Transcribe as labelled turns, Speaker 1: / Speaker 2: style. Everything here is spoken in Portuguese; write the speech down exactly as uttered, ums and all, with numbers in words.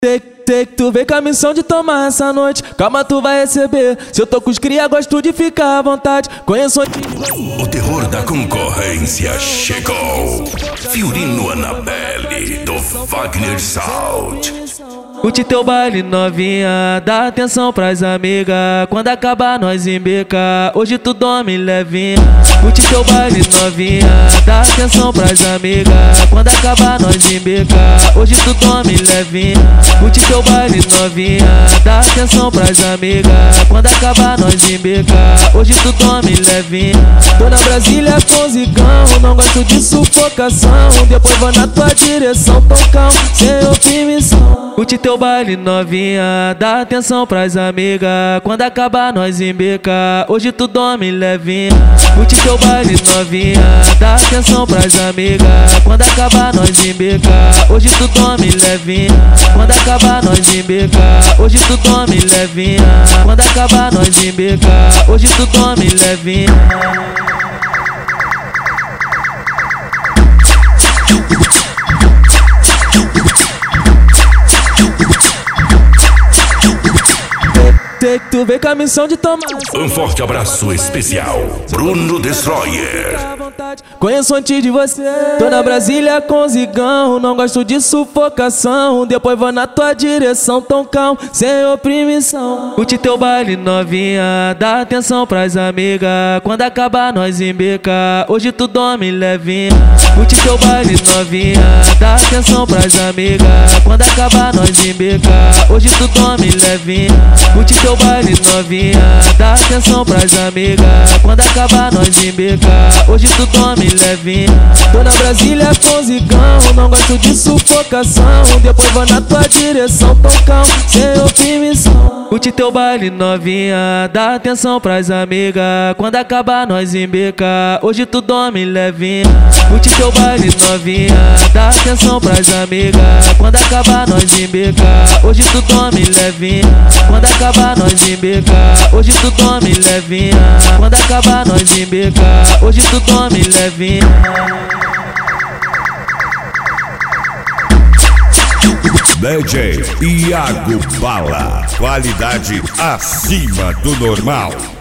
Speaker 1: Sei, sei que tu vem com a missão de tomar essa noite. Calma, tu vai receber. Se eu tô com os cria, gosto de ficar à vontade. Conheço
Speaker 2: o terror da concorrência chegou. Fiorino Annabelle, do Wagner Sound.
Speaker 1: Curte teu baile novinha, dá atenção pras amigas. Quando acabar nós embeca, hoje tu dorme levinha. Curte teu baile novinha, dá atenção pras amigas. Quando acabar nós embeca, hoje tu dorme levinha. Curte teu baile novinha, dá atenção pras amigas. Quando acabar nós embeca, hoje tu dorme levinha. Tô na Brasília com zigão, não gosto de sufocação. Depois vou na tua direção, tão calmo, sem oprimição. Curte teu baile novinha, dá atenção pras amigas. Quando acabar nós embeca, hoje tu dorme levinha. Curte teu baile novinha, dá atenção pras amigas. Quando acabar nós embeca, hoje tu dorme levinha. Quando acabar nós embeca, hoje tu dorme levinha. Quando acabar nós embeca, hoje tu dorme levinha. Sei que tu vem com a missão de tomar.
Speaker 2: Um forte abraço especial, Bruno Destroyer.
Speaker 1: Conheço antes de você. Tô na Brasília com zigão, não gosto de sufocação. Depois vou na tua direção, tão calmo, sem oprimição. Curte teu baile novinha, dá atenção pras amigas. Quando acabar nós embeca, hoje tu dorme levinha. Curte teu baile novinha, dá atenção pras amigas. Quando acabar nós embeca, hoje tu dorme levinha. Curte teu baile novinha, dá atenção pras amigas. Quando acabar nós embeca, hoje tu dorme levinha. Tô na Brasília com zigão, não gosto de sufocação. Depois vou na tua direção, tão calmo, sem oprimição. Curte teu baile novinha, dá atenção pras amigas. Quando acabar nós embeca, hoje tu dorme levinha. Curte teu baile novinha, dá atenção pras amigas. Quando acabar nós embeca, hoje tu dorme levinha. Quando acabar nós embeca, hoje tu dorme levinha. Quando acabar nós embeca, hoje tu dorme levinha.
Speaker 3: D J Iago Bala, qualidade acima do normal.